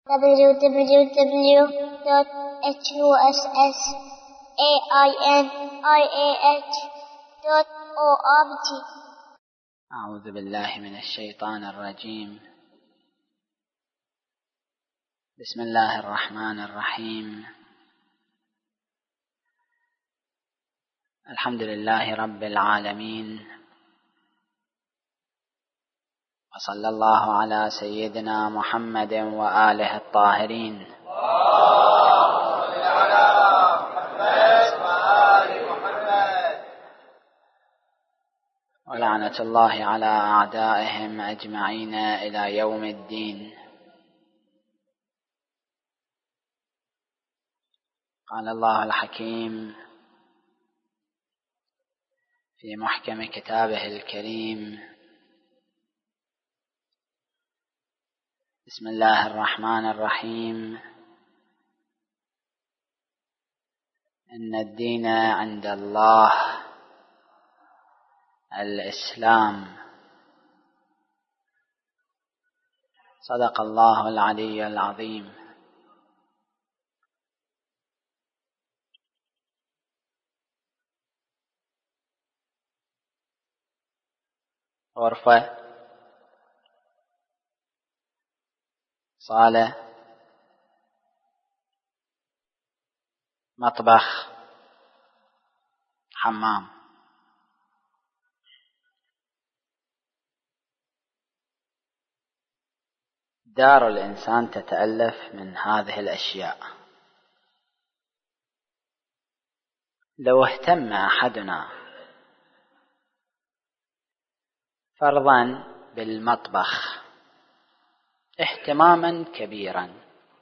www.husainiah.org. أعوذ بالله من الشيطان الرجيم. بسم الله الرحمن الرحيم. الحمد لله رب العالمين، وصلى الله على سيدنا محمد وآله الطاهرين. ولعنة الله على أعدائهم أجمعين إلى يوم الدين. قال الله الحكيم في محكم كتابه الكريم: بسم الله الرحمن الرحيم. إن الدين عند الله الإسلام. صدق الله العلي العظيم. غرفة، صالة، مطبخ، حمام. دار الإنسان تتألف من هذه الأشياء. لو اهتم أحدنا فرضا بالمطبخ اهتماما كبيرا،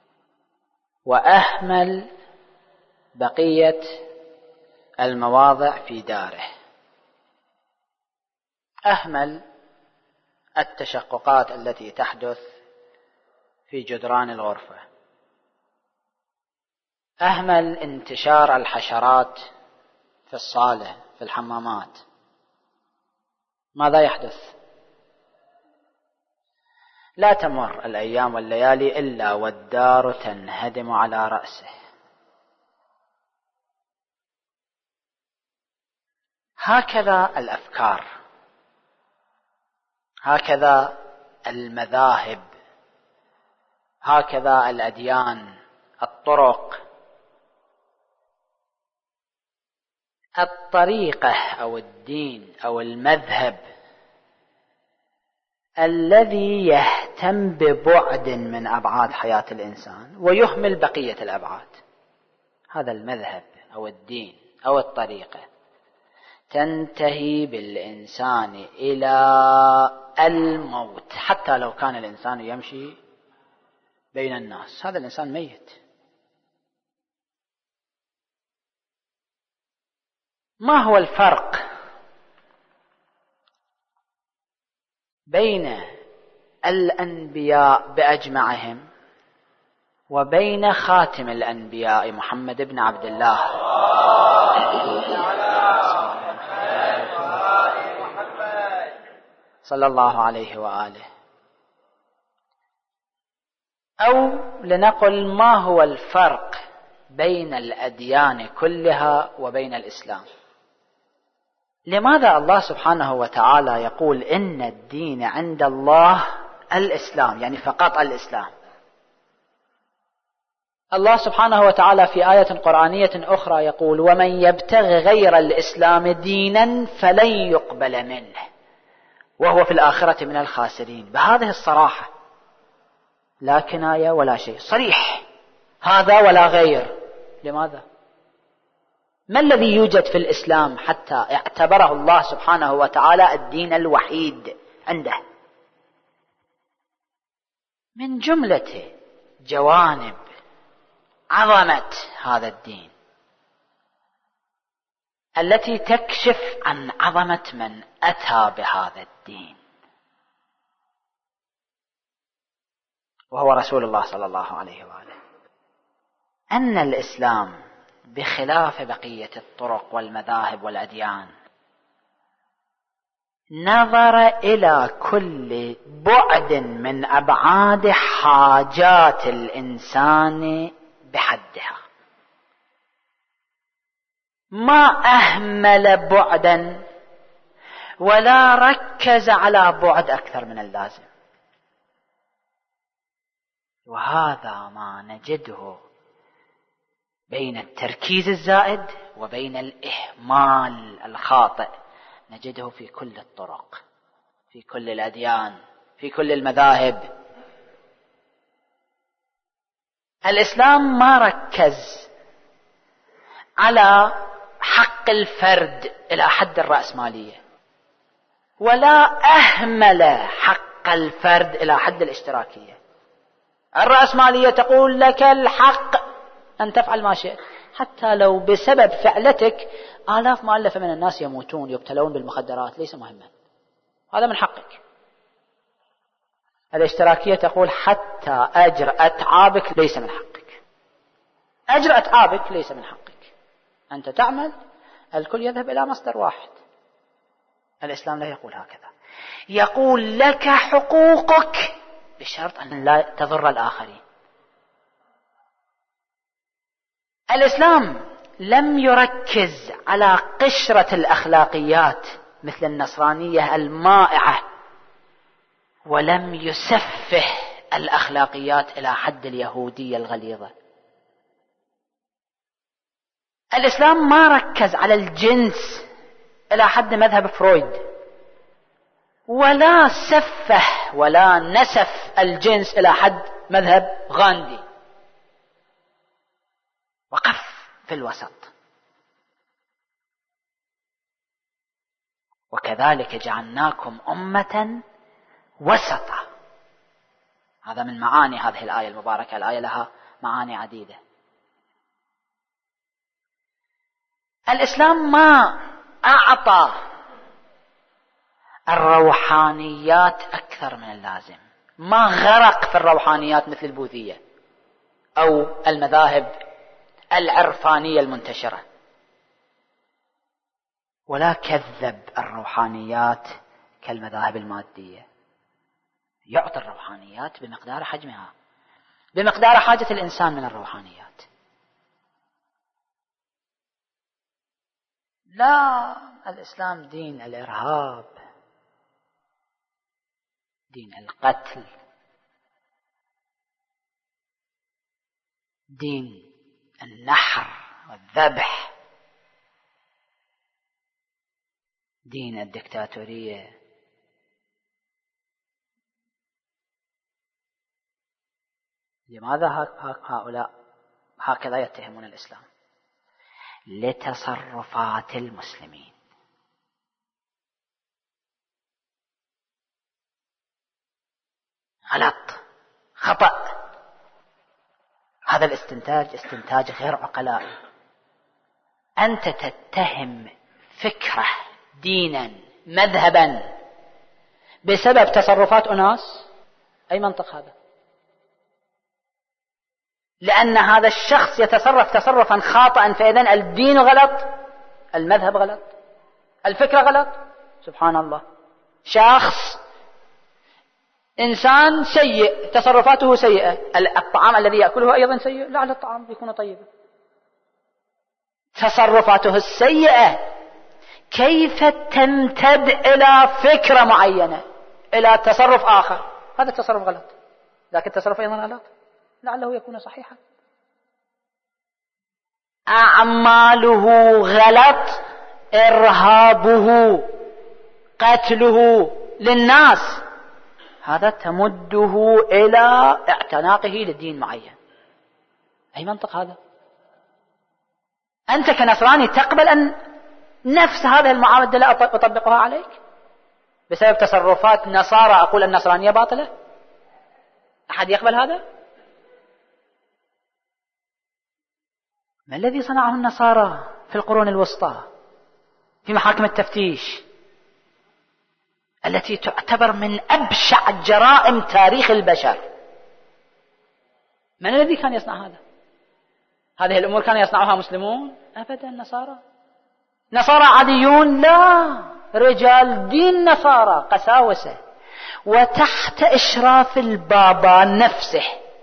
وأهمل بقية المواضع في داره، أهمل التشققات التي تحدث في جدران الغرفة، أهمل انتشار الحشرات في الصالة في الحمامات، ماذا يحدث؟ لا تمر الأيام والليالي إلا والدار تنهدم على رأسه. هكذا الأفكار، هكذا المذاهب، هكذا الأديان، الطرق، الطريقة أو الدين أو المذهب الذي يهتم ببعد من أبعاد حياة الإنسان ويهمل بقية الأبعاد. هذا المذهب أو الدين أو الطريقة تنتهي بالإنسان إلى الموت. حتى لو كان الإنسان يمشي بين الناس، هذا الإنسان ميت. ما هو الفرق بين الأنبياء بأجمعهم وبين خاتم الأنبياء محمد بن عبد الله صلى الله عليه وآله؟ أو لنقل ما هو الفرق بين الأديان كلها وبين الإسلام؟ لماذا الله سبحانه وتعالى يقول إن الدين عند الله الإسلام، يعني فقط الإسلام؟ الله سبحانه وتعالى في آية قرآنية أخرى يقول: ومن يبتغ غير الإسلام دينا فلن يقبل منه وهو في الآخرة من الخاسرين. بهذه الصراحة، لا كناية ولا شيء، صريح، هذا ولا غير. لماذا؟ ما الذي يوجد في الإسلام حتى اعتبره الله سبحانه وتعالى الدين الوحيد عنده؟ من جملة جوانب عظمة هذا الدين التي تكشف عن عظمة من أتى بهذا الدين، وهو رسول الله صلى الله عليه وآله، أن الإسلام بخلاف بقية الطرق والمذاهب والأديان نظر إلى كل بعد من أبعاد حاجات الإنسان بحدها، ما أهمل بعدا ولا ركز على بعد أكثر من اللازم. وهذا ما نجده بين التركيز الزائد وبين الإهمال الخاطئ، نجده في كل الطرق، في كل الأديان، في كل المذاهب. الإسلام ما ركز على حق الفرد إلى حد الرأسمالية، ولا أهمل حق الفرد إلى حد الاشتراكية. الرأسمالية تقول لك الحق أن تفعل ما شئت، حتى لو بسبب فعلتك آلاف مؤلفة من الناس يموتون يبتلون بالمخدرات، ليس مهما، هذا من حقك. الاشتراكية تقول حتى أجر أتعابك ليس من حقك، أجر أتعابك ليس من حقك، أنت تعمل الكل يذهب إلى مصدر واحد. الإسلام لا يقول هكذا، يقول لك حقوقك بشرط أن لا تضر الآخرين. الإسلام لم يركز على قشرة الأخلاقيات مثل النصرانية المائعة، ولم يسفه الأخلاقيات إلى حد اليهودية الغليظة. الإسلام ما ركز على الجنس إلى حد مذهب فرويد، ولا سفه ولا نسف الجنس إلى حد مذهب غاندي، وقف في الوسط. وكذلك جعلناكم أمة وسطا، هذا من معاني هذه الآية المباركة. الآية لها معاني عديدة. الإسلام ما أعطى الروحانيات أكثر من اللازم، ما غرق في الروحانيات مثل البوذية أو المذاهب العرفانية المنتشرة، ولا كذب الروحانيات كالمذاهب المادية. يعطي الروحانيات بمقدار حجمها، بمقدار حاجة الإنسان من الروحانيات. لا، الإسلام دين الإرهاب، دين القتل، دين النحر والذبح، دين الدكتاتورية. لماذا هؤلاء هكذا يتهمون الإسلام؟ لتصرفات المسلمين. غلط، خطأ. هذا الاستنتاج استنتاج غير عقلائي. أنت تتهم فكرة، دينا، مذهبا بسبب تصرفات أناس، أي منطق هذا؟ لأن هذا الشخص يتصرف تصرفا خاطئا، فإذن الدين غلط، المذهب غلط، الفكرة غلط. سبحان الله، شخص إنسان سيء تصرفاته سيئة، الطعام الذي يأكله أيضا سيء، لعل الطعام يكون طيبا. تصرفاته السيئة كيف تمتد إلى فكرة معينة، إلى تصرف آخر؟ هذا التصرف غلط، لكن التصرف أيضا غلط، لعله يكون صحيحا. أعماله غلط، إرهابه، قتله للناس، هذا تمده إلى اعتناقه لدين معين. أي منطق هذا؟ أنت كنصراني تقبل أن نفس هذه المعادلة أطبقها عليك بسبب تصرفات نصارى؟ أقول النصرانية باطلة؟ أحد يقبل هذا؟ ما الذي صنعه النصارى في القرون الوسطى في محاكم التفتيش التي تعتبر من أبشع جرائم تاريخ البشر؟ من الذي كان يصنع هذا؟ هذه الأمور كان يصنعها مسلمون؟ أبدا، نصارى عاديون؟ لا، رجال دين نصارى قساوسة، وتحت إشراف البابا نفسه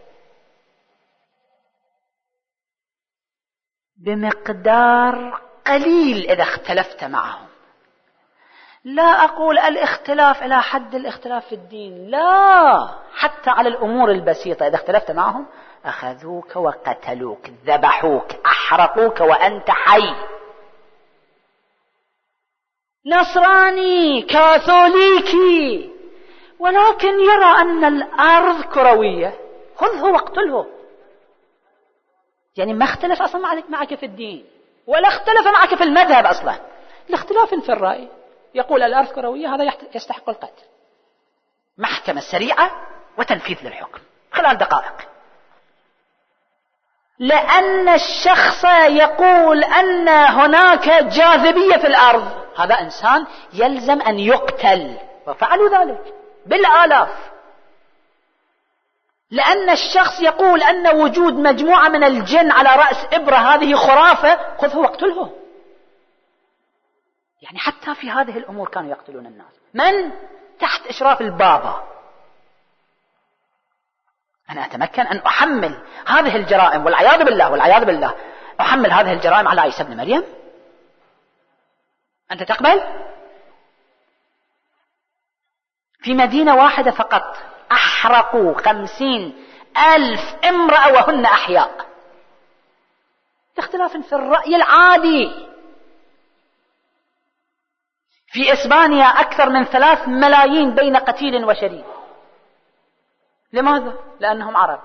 بمقدار قليل إذا اختلفت معهم. لا أقول الاختلاف إلى حد الاختلاف في الدين، لا، حتى على الأمور البسيطة إذا اختلفت معهم أخذوك وقتلوك، ذبحوك، أحرقوك وأنت حي. نصراني كاثوليكي ولكن يرى أن الأرض كروية، خذه واقتله. يعني ما اختلف أصلا معك في الدين، ولا اختلف معك في المذهب أصلا، الاختلاف في الرأي. يقول الأرض كروية، هذا يستحق القتل. محكمة سريعة وتنفيذ للحكم خلال دقائق. لأن الشخص يقول أن هناك جاذبية في الأرض، هذا إنسان يلزم أن يقتل، وفعلوا ذلك بالآلاف. لأن الشخص يقول أن وجود مجموعة من الجن على رأس إبرة هذه خرافة، خذه واقتله. يعني حتى في هذه الأمور كانوا يقتلون الناس. من؟ تحت إشراف البابا. أنا أتمكن أن أحمل هذه الجرائم والعياذ بالله والعياذ بالله، أحمل هذه الجرائم على عيسى بن مريم؟ أنت تقبل؟ في مدينة واحدة فقط أحرقوا 50,000 امرأة وهن أحياء، اختلاف في الرأي العادي. في إسبانيا أكثر من 3 ملايين بين قتيل وشريد. لماذا؟ لأنهم عرب.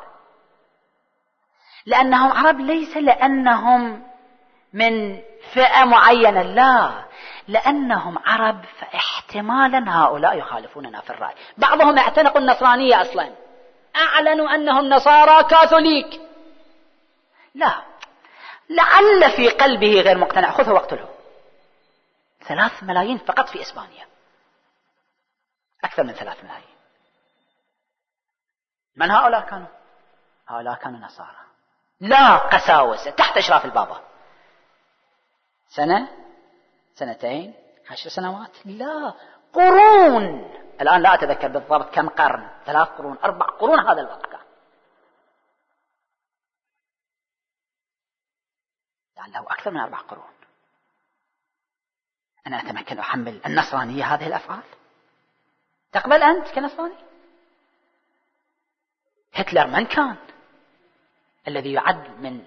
لأنهم عرب ليس لأنهم من فئة معينة، لا، لأنهم عرب فاحتمالا هؤلاء يخالفوننا في الرأي. بعضهم اعتنقوا النصرانية أصلا، أعلنوا أنهم نصارى كاثوليك، لا، لعل في قلبه غير مقتنع، خذه واقتله. 3 ملايين فقط في إسبانيا، أكثر من 3 ملايين. من هؤلاء كانوا؟ هؤلاء كانوا نصارى، لا قساوسة، تحت إشراف البابا. سنة، 2 10 سنوات، لا، قرون. الآن لا أتذكر بالضبط كم قرن، 3 قرون 4 قرون هذا الوقت كان، لعله أكثر من 4 قرون. أنا أتمكن أحمل النصرانية هذه الأفعال؟ تقبل أنت كنصراني؟ هتلر من كان؟ الذي يعد من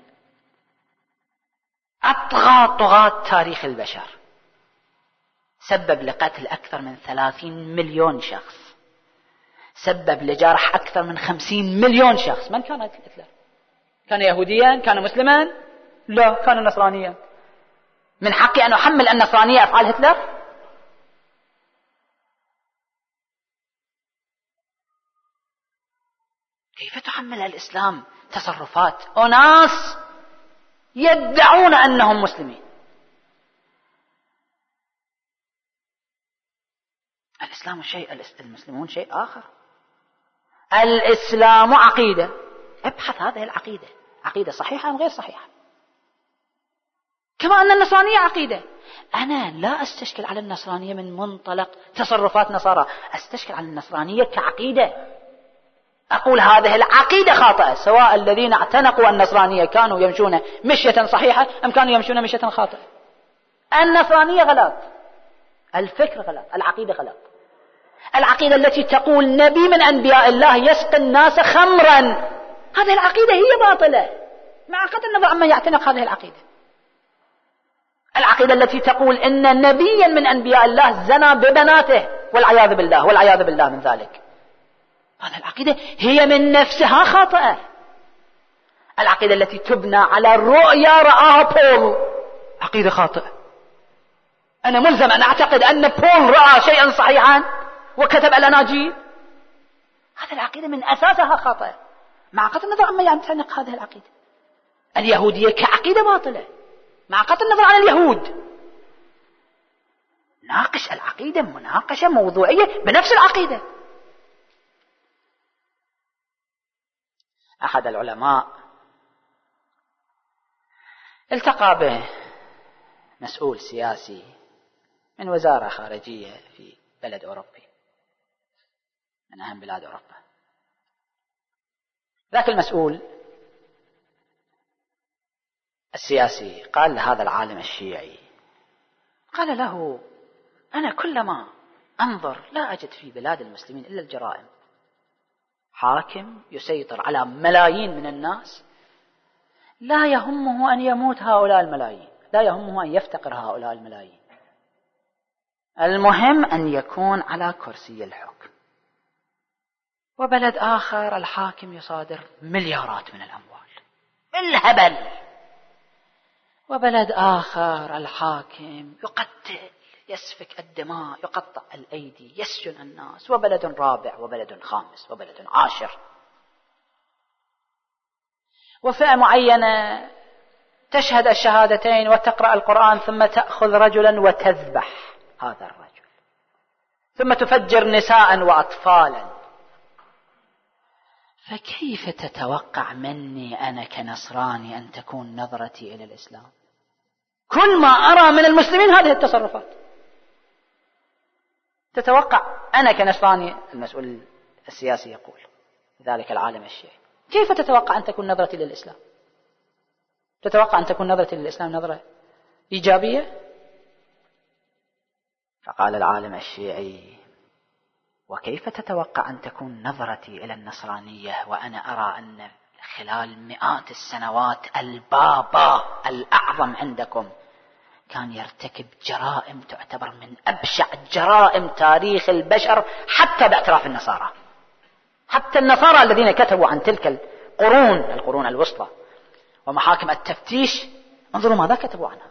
أطغى طغاة تاريخ البشر، سبب لقتل أكثر من 30 مليون شخص، سبب لجرح أكثر من 50 مليون شخص. من كان هتلر؟ كان يهوديا؟ كان مسلما؟ لا، كان نصرانيا. من حقي أن أحمل النصرانية أفعال هتلر؟ كيف تحمل الإسلام تصرفات أناس يدعون أنهم مسلمين؟ الإسلام شيء، المسلمون شيء آخر. الإسلام عقيدة، ابحث هذه العقيدة، عقيدة صحيحة أم غير صحيحة. كما أن النصرانية عقيدة. أنا لا أستشكل على النصرانية من منطلق تصرفات نصارى، أستشكل على النصرانية كعقيدة. أقول هذه العقيدة خاطئة، سواء الذين اعتنقوا النصرانية كانوا يمشون مشية صحيحة أم كانوا يمشون مشية خاطئة. النصرانية غلط، الفكر غلط، العقيدة غلط. العقيدة التي تقول نبي من أنبياء الله يسقي الناس خمرا، هذه العقيدة هي باطلة، مع قطع النظر عمن يعتنق هذه العقيدة. العقيدة التي تقول إن نبيا من أنبياء الله زنى ببناته، والعياذ بالله والعياذ بالله من ذلك، هذه العقيدة هي من نفسها خاطئة. العقيدة التي تبنى على رؤيا رآها بول، عقيدة خاطئة. أنا ملزم أن أعتقد أن بول رأى شيئا صحيحا وكتب الأناجيل، هذه العقيدة من أساسها خاطئة، مع قطع النظر عما يعتنق هذه العقيدة. اليهودية كعقيدة باطلة، مع قطع النظر عن اليهود. ناقش العقيدة مناقشة موضوعية بنفس العقيدة. أحد العلماء التقى به مسؤول سياسي من وزارة خارجية في بلد أوروبي من أهم بلاد أوروبا. ذاك المسؤول السياسي قال لهذا العالم الشيعي، قال له: أنا كلما أنظر لا أجد في بلاد المسلمين إلا الجرائم، حاكم يسيطر على ملايين من الناس، لا يهمه أن يموت هؤلاء الملايين، لا يهمه أن يفتقر هؤلاء الملايين، المهم أن يكون على كرسي الحكم. وبلد آخر الحاكم يصادر مليارات من الأموال بالهبل، وبلد آخر الحاكم يقتل، يسفك الدماء، يقطع الأيدي، يسجن الناس، وبلد رابع وبلد خامس وبلد عاشر. وفئة معينة تشهد الشهادتين وتقرأ القرآن ثم تأخذ رجلا وتذبح هذا الرجل، ثم تفجر نساء وأطفالا. فكيف تتوقع مني أنا كنصراني أن تكون نظرتي إلى الإسلام؟ كل ما أرى من المسلمين هذه التصرفات. تتوقع أنا كنصراني، المسؤول السياسي يقول ذلك العالم الشيعي، كيف تتوقع أن تكون نظرتي للإسلام؟ تتوقع أن تكون نظرتي للإسلام نظرة إيجابية؟ فقال العالم الشيعي: وكيف تتوقع أن تكون نظرتي إلى النصرانية وأنا أرى أن خلال مئات السنوات البابا الأعظم عندكم كان يرتكب جرائم تعتبر من أبشع جرائم تاريخ البشر، حتى باعتراف النصارى، حتى النصارى الذين كتبوا عن تلك القرون الوسطى ومحاكم التفتيش، انظروا ماذا كتبوا عنها.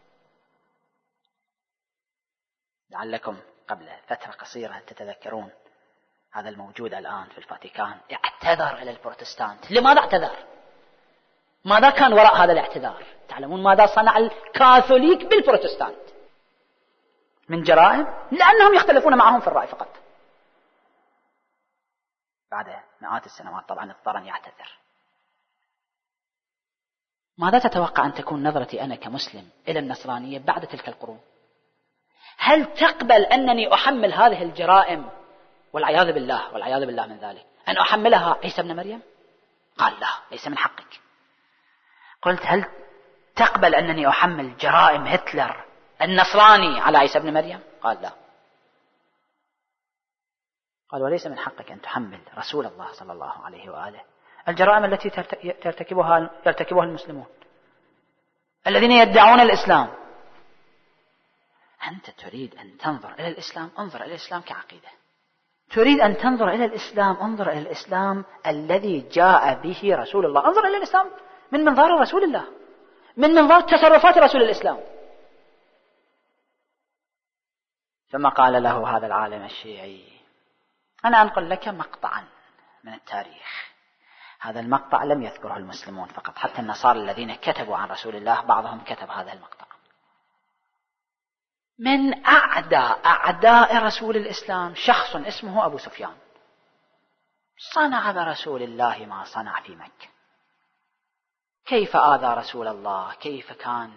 لعلكم قبل فترة قصيرة تتذكرون هذا الموجود الآن في الفاتيكان اعتذر إلى البروتستانت. لماذا اعتذر؟ ماذا كان وراء هذا الاعتذار؟ تعلمون ماذا صنع الكاثوليك بالبروتستانت من جرائم؟ لأنهم يختلفون معهم في الرأي فقط. بعد مئات السنوات طبعا اضطر أن يعتذر. ماذا تتوقع أن تكون نظرتي أنا كمسلم إلى النصرانية بعد تلك القرون؟ هل تقبل أنني أحمل هذه الجرائم والعياذ بالله من ذلك أن أحملها عيسى ابن مريم؟ قال: لا، ليس من حقك. قلت: هل تقبل أنني أحمل جرائم هتلر النصراني على عيسى ابن مريم؟ قال: لا. قال: وليس من حقك أن تحمل رسول الله صلى الله عليه وآله الجرائم التي يرتكبها المسلمون الذين يدعون الإسلام. أنت تريد أن تنظر إلى الإسلام، انظر إلى الإسلام كعقيدة. تريد أن تنظر إلى الإسلام، انظر إلى الإسلام الذي جاء به رسول الله، انظر إلى الإسلام من منظار رسول الله، من منظار تصرفات رسول الإسلام. ثم قال له هذا العالم الشيعي: أنا أنقل لك مقطعا من التاريخ. هذا المقطع لم يذكره المسلمون فقط، حتى النصارى الذين كتبوا عن رسول الله بعضهم كتب هذا المقطع. من أعداء رسول الإسلام شخص اسمه أبو سفيان، صنع برسول الله ما صنع في مكة. كيف آذى رسول الله، كيف كان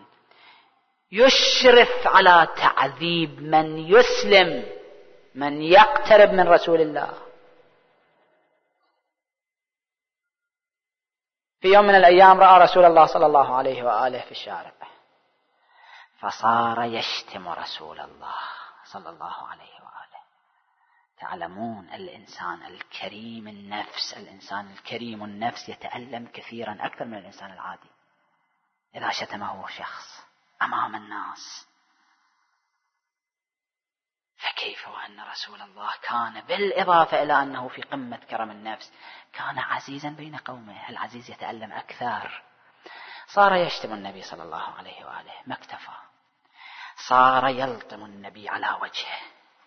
يشرف على تعذيب من يسلم، من يقترب من رسول الله. في يوم من الأيام رأى رسول الله صلى الله عليه وآله في الشارع، فصار يشتم رسول الله صلى الله عليه وآله. تعلمون الإنسان الكريم النفس، الإنسان الكريم النفس يتألم كثيرا أكثر من الإنسان العادي إذا شتمه شخص أمام الناس. فكيف وأن رسول الله كان بالإضافة إلى أنه في قمة كرم النفس كان عزيزا بين قومه، العزيز يتألم أكثر. صار يشتم النبي صلى الله عليه وآله، ما اكتفى، صار يلطم النبي على وجهه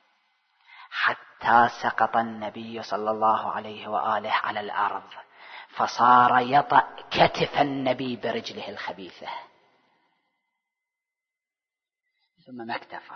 حتى سقط النبي صلى الله عليه وآله على الأرض، فصار يطأ كتف النبي برجله الخبيثة. ثم ما اكتفى،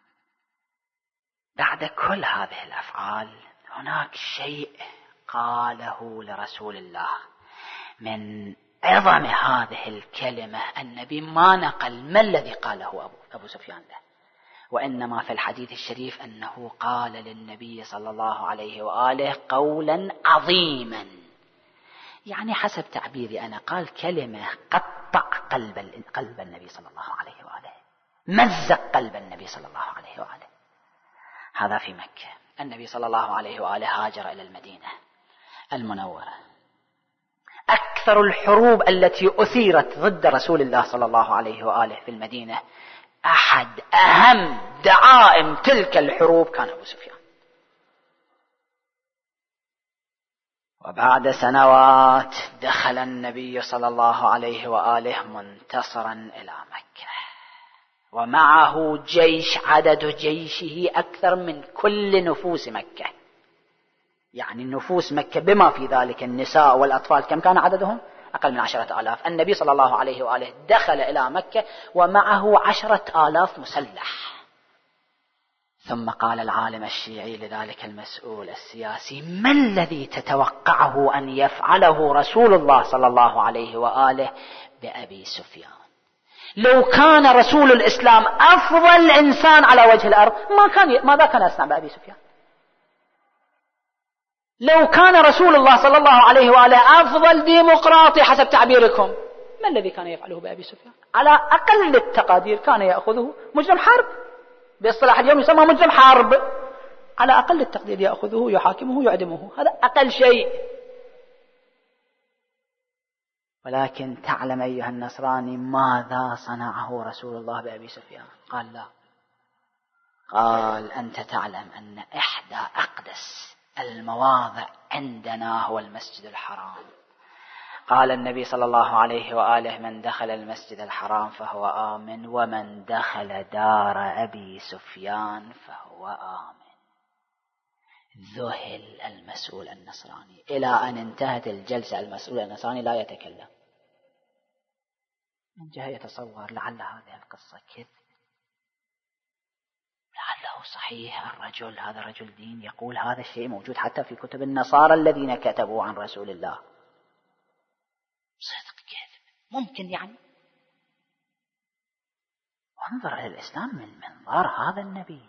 بعد كل هذه الأفعال هناك شيء قاله لرسول الله من عظم هذه الكلمة. النبي ما نقل ما الذي قاله أبو سفيان له، وإنما في الحديث الشريف أنه قال للنبي صلى الله عليه وآله قولا عظيما، يعني حسب تعبيري أنا قال كلمة قطع قلب النبي صلى الله عليه وآله، مزق قلب النبي صلى الله عليه وآله. هذا في مكة. النبي صلى الله عليه وآله هاجر إلى المدينة المنورة. أكثر الحروب التي أثيرت ضد رسول الله صلى الله عليه وآله في المدينة، أحد أهم دعائم تلك الحروب كان أبو سفيان. وبعد سنوات دخل النبي صلى الله عليه وآله منتصرا إلى مكة، ومعه جيش عدد جيشه أكثر من كل نفوس مكة. يعني نفوس مكة بما في ذلك النساء والأطفال كم كان عددهم؟ أقل من 10,000. النبي صلى الله عليه وآله دخل إلى مكة ومعه 10,000 مسلح. ثم قال العالم الشيعي لذلك المسؤول السياسي: ما الذي تتوقعه أن يفعله رسول الله صلى الله عليه وآله بأبي سفيان؟ لو كان رسول الإسلام أفضل إنسان على وجه الأرض ماذا كان يصنع بأبي سفيان؟ لو كان رسول الله صلى الله عليه وآله أفضل ديمقراطي حسب تعبيركم، ما الذي كان يفعله بأبي سفيان؟ على أقل التقادير كان يأخذه مجرم حرب، باصطلاح اليوم يسمى مجرم حرب. على أقل التقدير يأخذه يحاكمه يعدمه، هذا أقل شيء. ولكن تعلم أيها النصراني ماذا صنعه رسول الله بأبي سفيان؟ قال لا، قال: أنت تعلم أن إحدى أقدس المواضع عندنا هو المسجد الحرام. قال النبي صلى الله عليه وآله: من دخل المسجد الحرام فهو آمن، ومن دخل دار أبي سفيان فهو آمن. ذهل المسؤول النصراني إلى أن انتهت الجلسة. المسؤول النصراني لا يتكلم، من جهة يتصور لعل هذه القصة كذب، لعله صحيح. الرجل هذا رجل دين يقول هذا الشيء موجود حتى في كتب النصارى الذين كتبوا عن رسول الله. صدق كذب ممكن يعني؟ وانظر إلى الإسلام من منظار هذا النبي.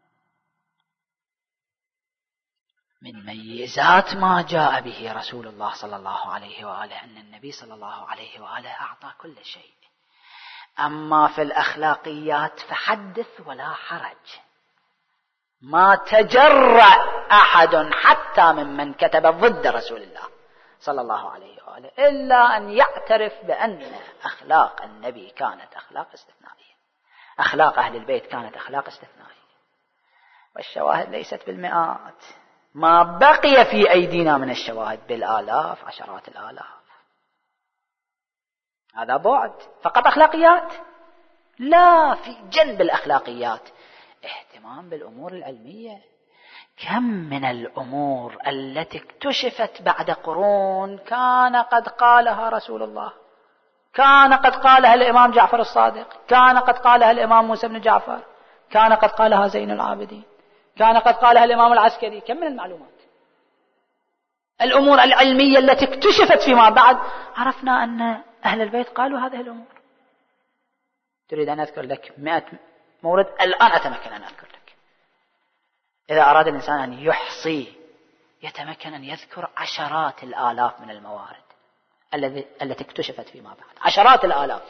من ميزات ما جاء به رسول الله صلى الله عليه وآله أن النبي صلى الله عليه وآله أعطى كل شيء. أما في الأخلاقيات فحدث ولا حرج. ما تجرأ أحد حتى ممن كتب ضد رسول الله صلى الله عليه وآله إلا أن يعترف بأن أخلاق النبي كانت أخلاق استثنائية، أخلاق أهل البيت كانت أخلاق استثنائية، والشواهد ليست بالمئات، ما بقي في أيدينا من الشواهد بالآلاف، عشرات الآلاف. هذا بعد فقط أخلاقيات؟ لا، في جنب الأخلاقيات اهتمام بالأمور العلمية. كم من الأمور التي اكتشفت بعد قرون كان قد قالها رسول الله، كان قد قالها الإمام جعفر الصادق، كان قد قالها الإمام موسى بن جعفر، كان قد قالها زين العابدين، كان قد قالها الإمام العسكري. كم من المعلومات، الأمور العلمية التي اكتشفت فيما بعد عرفنا أن أهل البيت قالوا هذه الأمور. تريد أن أذكر لك 100 مورد الآن أتمكن أن أذكر لك. إذا أراد الإنسان أن يحصي يتمكن أن يذكر عشرات الآلاف من الموارد التي اكتشفت فيما بعد، عشرات الآلاف.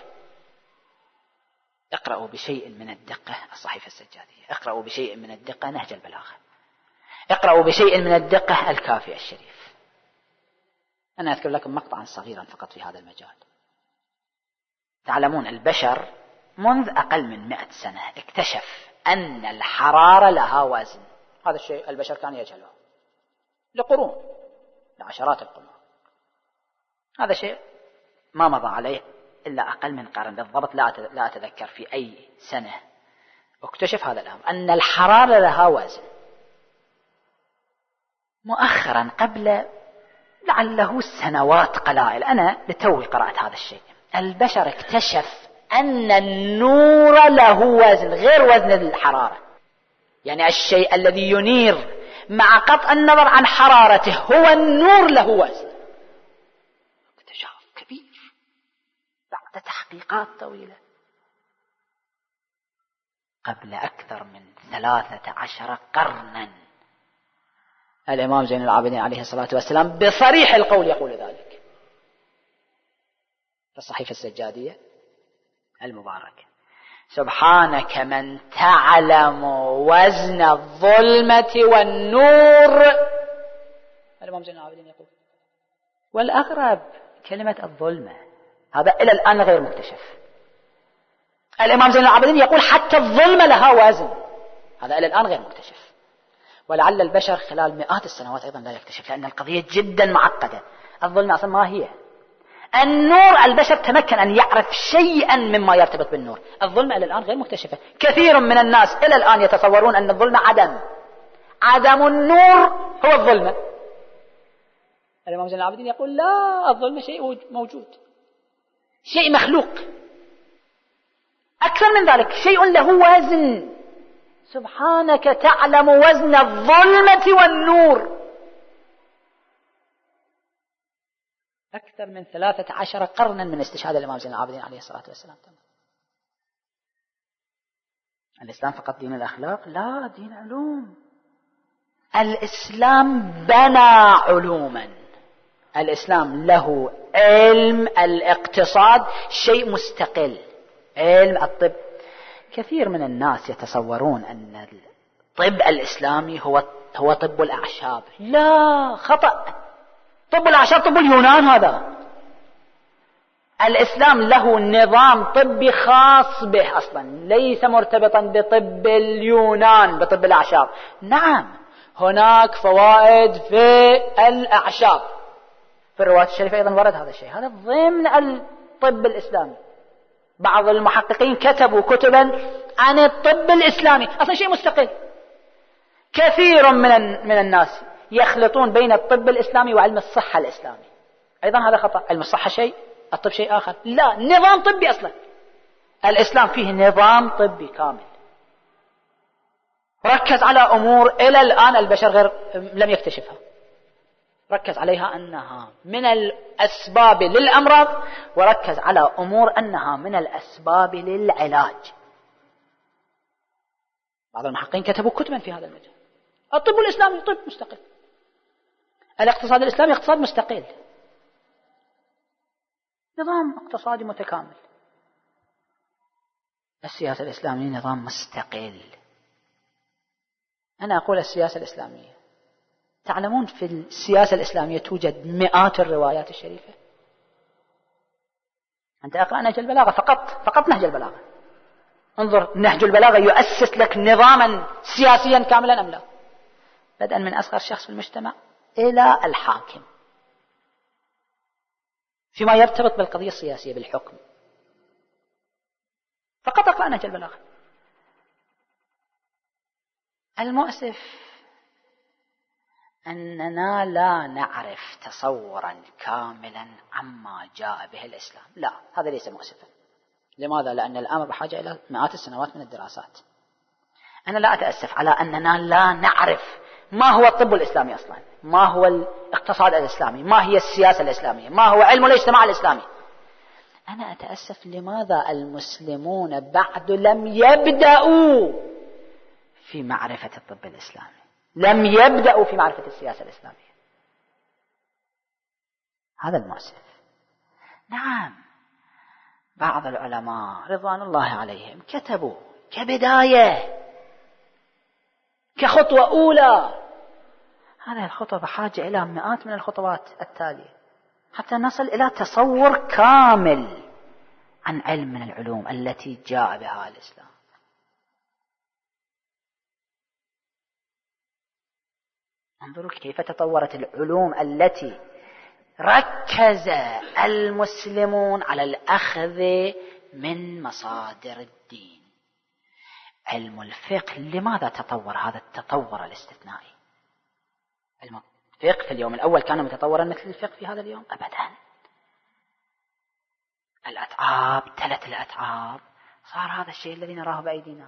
اقرأوا بشيء من الدقة الصحيفة السجادية، اقرأوا بشيء من الدقة نهج البلاغة، اقرأوا بشيء من الدقة الكافي الشريف. أنا أذكر لكم مقطعا صغيرا فقط في هذا المجال. تعلمون البشر منذ أقل من 100 سنة اكتشف أن الحرارة لها وزن. هذا الشيء البشر كان يجهله لقرون، لعشرات القرون. هذا شيء ما مضى عليه إلا أقل من قرن بالضبط، لا أتذكر في أي سنة اكتشف هذا الأمر، أن الحرارة لها وزن. مؤخرا قبل لعله سنوات قلائل، أنا لتوي قرأت هذا الشيء، البشر اكتشف أن النور له وزن غير وزن الحرارة. يعني الشيء الذي ينير مع قطع النظر عن حرارته هو النور له وزن. اكتشاف كبير بعد تحقيقات طويلة. قبل أكثر من 13 قرنا. الإمام زين العابدين عليه الصلاة والسلام بصريح القول يقول ذلك في الصحيفة السجادية المباركة: سبحانك من تعلم وزن الظلمة والنور. الإمام زين العابدين يقول. والأغرب كلمة الظلمة هذا إلى الآن غير مكتشف. الإمام زين العابدين يقول حتى الظلمة لها وزن، هذا إلى الآن غير مكتشف، ولعل البشر خلال مئات السنوات أيضا لا يكتشف، لأن القضية جدا معقدة. الظلمة أصلا ما هي؟ النور البشر تمكن أن يعرف شيئا مما يرتبط بالنور، الظلمة إلى الآن غير مكتشفة. كثير من الناس إلى الآن يتصورون أن الظلمة عدم النور هو الظلمة. الإمام زين العابدين يقول لا، الظلمة شيء موجود، شيء مخلوق. أكثر من ذلك، شيء له وزن. سبحانك تعلم وزن الظلمة والنور. أكثر من 13 قرنا من استشهاد الإمام زين العابدين عليه الصلاة والسلام. الإسلام فقط دين الأخلاق؟ لا، دين علوم. الإسلام بنى علوما. الإسلام له علم الاقتصاد، شيء مستقل. علم الطب، كثير من الناس يتصورون أن الطب الإسلامي هو طب الأعشاب. لا، خطأ. طب الأعشاب طب اليونان هذا. الإسلام له نظام طبي خاص به أصلا، ليس مرتبطا بطب اليونان، بطب الأعشاب. نعم، هناك فوائد في الأعشاب، في الروايات الشريفة أيضا ورد هذا الشيء، هذا ضمن الطب الإسلامي. بعض المحققين كتبوا كتبا عن الطب الإسلامي، أصلا شيء مستقل. كثير من الناس يخلطون بين الطب الإسلامي وعلم الصحة الإسلامي، أيضا هذا خطأ. علم الصحة شيء، الطب شيء آخر. لا، نظام طبي أصلا. الإسلام فيه نظام طبي كامل، ركز على أمور إلى الآن البشر لم يكتشفها. ركز عليها أنها من الأسباب للأمراض، وركز على أمور أنها من الأسباب للعلاج. بعض المحققين كتبوا كتبا في هذا المجال. الطب الإسلامي طب مستقل، الاقتصاد الإسلامي اقتصاد مستقل، نظام اقتصادي متكامل. السياسة الإسلامية نظام مستقل. أنا أقول السياسة الإسلامية، تعلمون في السياسة الإسلامية توجد مئات الروايات الشريفة. أنت أقرأ نهج البلاغة فقط نهج البلاغة، انظر نهج البلاغة يؤسس لك نظاما سياسيا كاملا أم لا، بدءا من أصغر شخص في المجتمع إلى الحاكم فيما يرتبط بالقضية السياسية بالحكم. فقط أقرأ نهج البلاغة. المؤسف أننا لا نعرف تصورا كاملا عما جاء به الإسلام. لا، هذا ليس مؤسفا. لماذا؟ لأن الأمر بحاجة إلى مئات السنوات من الدراسات. أنا لا أتأسف على أننا لا نعرف ما هو الطب الإسلامي أصلا، ما هو الاقتصاد الإسلامي، ما هي السياسة الإسلامية، ما هو علم الاجتماع الإسلامي. أنا أتأسف لماذا المسلمون بعد لم يبدأوا في معرفة الطب الإسلامي، لم يبدأوا في معرفة السياسة الإسلامية. هذا المؤسف. نعم، بعض العلماء رضوان الله عليهم كتبوا كبداية، كخطوة أولى. هذه الخطوة بحاجة إلى مئات من الخطوات التالية حتى نصل إلى تصور كامل عن علم من العلوم التي جاء بها الإسلام. انظروا كيف تطورت العلوم التي ركز المسلمون على الأخذ من مصادر الدين. علم الفقه لماذا تطور هذا التطور الاستثنائي؟ علم الفقه في اليوم الأول كان متطورا مثل الفقه في هذا اليوم؟ أبدا. الأتعاب تلت الأتعاب، صار هذا الشيء الذي نراه بأيدينا.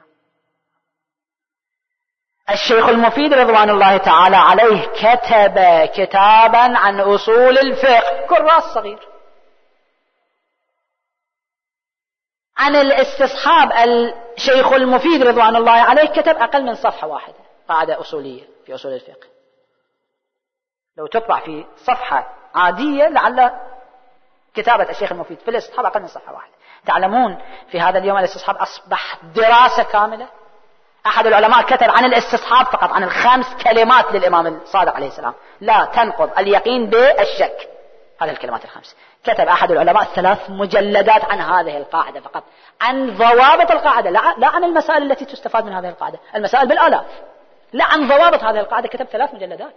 الشيخ المفيد رضوان الله تعالى عليه كتب كتابا عن أصول الفقه، كراس صغير، عن الاستصحاب شيخ المفيد رضوان الله عليه كتب أقل من صفحة واحدة، قاعدة أصولية في أصول الفقه، لو تطبع في صفحة عادية لعل كتابة الشيخ المفيد في الاستصحاب أقل من صفحة واحدة. تعلمون في هذا اليوم الاستصحاب أصبح دراسة كاملة. أحد العلماء كتب عن الاستصحاب فقط عن 5 كلمات للإمام الصادق عليه السلام: لا تنقض اليقين بالشك. هذه الكلمات 5 كتب أحد العلماء 3 مجلدات عن هذه القاعدة فقط، عن ضوابط القاعدة، لا عن المسائل التي تستفاد من هذه القاعدة، المسائل بالآلاف، لا عن ضوابط هذه القاعدة كتب 3 مجلدات.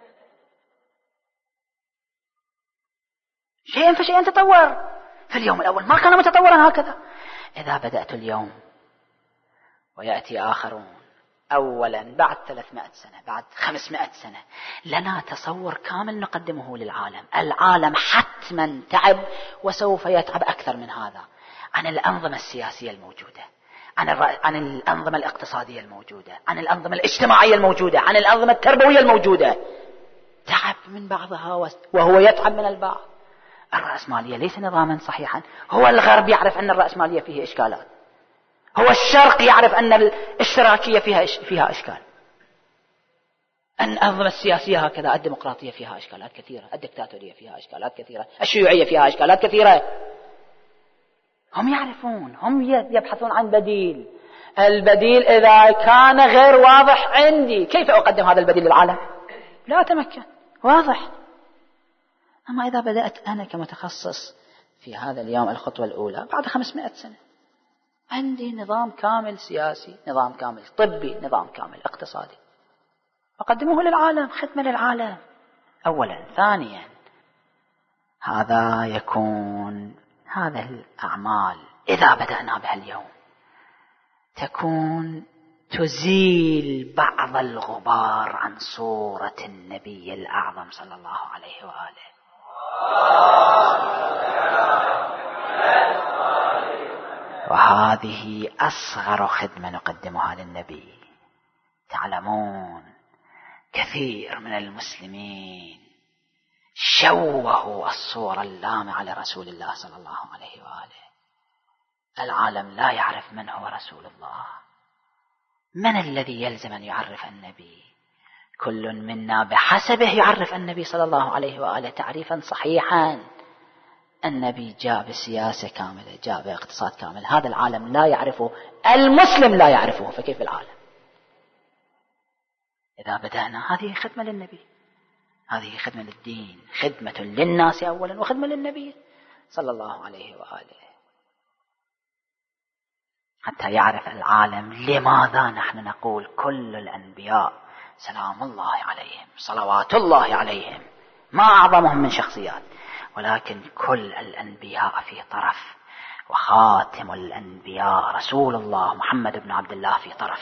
شيئا فشيئا تطور. في اليوم الأول ما كان متطورا هكذا. إذا بدأت اليوم ويأتي آخرون أولا بعد 300 سنة بعد 500 سنة لنا تصور كامل نقدمه للعالم. العالم حتما تعب وسوف يتعب أكثر من هذا عن الأنظمة السياسية الموجودة، عن الأنظمة الاقتصادية الموجودة، عن الأنظمة الاجتماعية الموجودة، عن الأنظمة التربوية الموجودة. تعب من بعضها وهو يتعب من البعض. الرأسمالية ليس نظاما صحيحا. هو الغرب يعرف أن الرأسمالية فيه إشكالات، هو الشرق يعرف أن الاشتراكية فيها إشكال، أن الأنظمة السياسية هكذا، الديمقراطية فيها إشكالات كثيرة، الدكتاتورية فيها إشكالات كثيرة، الشيوعية فيها إشكالات كثيرة. هم يعرفون، هم يبحثون عن بديل. البديل إذا كان غير واضح عندي كيف أقدم هذا البديل للعالم؟ لا أتمكن. واضح. أما إذا بدأت أنا كمتخصص في هذا اليوم الخطوة الأولى بعد 500 سنة عندي نظام كامل سياسي، نظام كامل طبي، نظام كامل اقتصادي، أقدمه للعالم، خدمة للعالم أولا. ثانيا هذا الأعمال إذا بدأنا بها اليوم تكون تزيل بعض الغبار عن صورة النبي الأعظم صلى الله عليه وآله. وهذه أصغر خدمة نقدمها للنبي. تعلمون كثير من المسلمين شوهوا الصورة اللامعة لرسول الله صلى الله عليه وآله. العالم لا يعرف من هو رسول الله. من الذي يلزم أن يعرف النبي؟ كل منا بحسبه يعرف النبي صلى الله عليه وآله تعريفا صحيحا. النبي جاء بسياسة كاملة، جاء باقتصاد كامل. هذا العالم لا يعرفه، المسلم لا يعرفه، فكيف العالم؟ إذا بدأنا هذه خدمة للنبي، هذه خدمة للدين، خدمة للناس أولا وخدمة للنبي صلى الله عليه وآله، حتى يعرف العالم لماذا نحن نقول كل الأنبياء سلام الله عليهم صلوات الله عليهم، ما أعظمهم من شخصيات، ولكن كل الأنبياء في طرف، وخاتم الأنبياء رسول الله محمد بن عبد الله في طرف.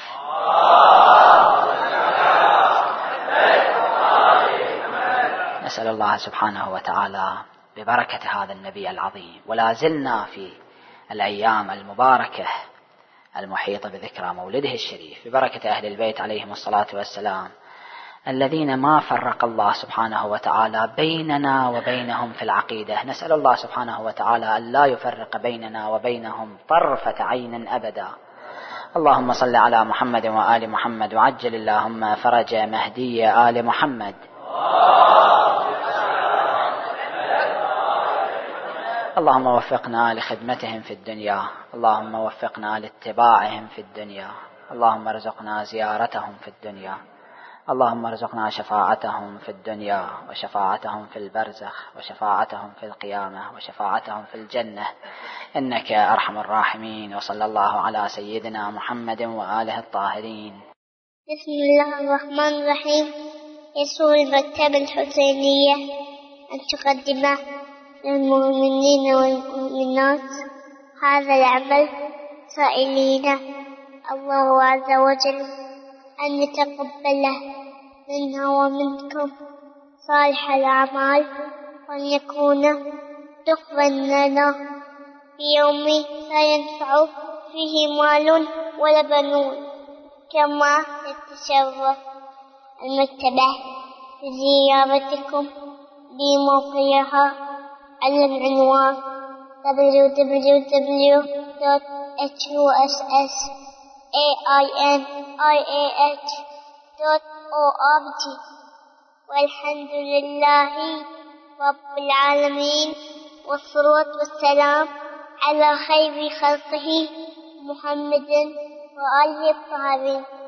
نسأل الله سبحانه وتعالى ببركة هذا النبي العظيم، ولا زلنا في الأيام المباركة المحيطة بذكرى مولده الشريف، ببركة أهل البيت عليهم الصلاة والسلام الذين ما فرق الله سبحانه وتعالى بيننا وبينهم في العقيدة. نسأل الله سبحانه وتعالى أن لا يفرق بيننا وبينهم طرفة عين أبدا. اللهم صل على محمد وآل محمد، وعجل اللهم فرج مهدي آل محمد. اللهم وفقنا لخدمتهم في الدنيا، اللهم وفقنا لاتباعهم في الدنيا، اللهم ارزقنا زيارتهم في الدنيا، اللهم ارزقنا شفاعتهم في الدنيا، وشفاعتهم في البرزخ، وشفاعتهم في القيامة، وشفاعتهم في الجنة، إنك أرحم الراحمين. وصلى الله على سيدنا محمد وآله الطاهرين. بسم الله الرحمن الرحيم. يسر المكتبة الحسينية أن تقدم للمؤمنين والمؤمنات هذا العمل، سائلين الله عز وجل أن يتقبله منا ومنكم صالح الأعمال، وأن يكون ذكرا لنا في يوم لا ينفع فيه مال ولا بنون. كما تتشرف المكتبة بزيارتكم بموقعها على العنوان www.huss AINIAH.org. والحمد لله رب العالمين، والصلاة والسلام على خير خلقه محمد وآله الطاهرين.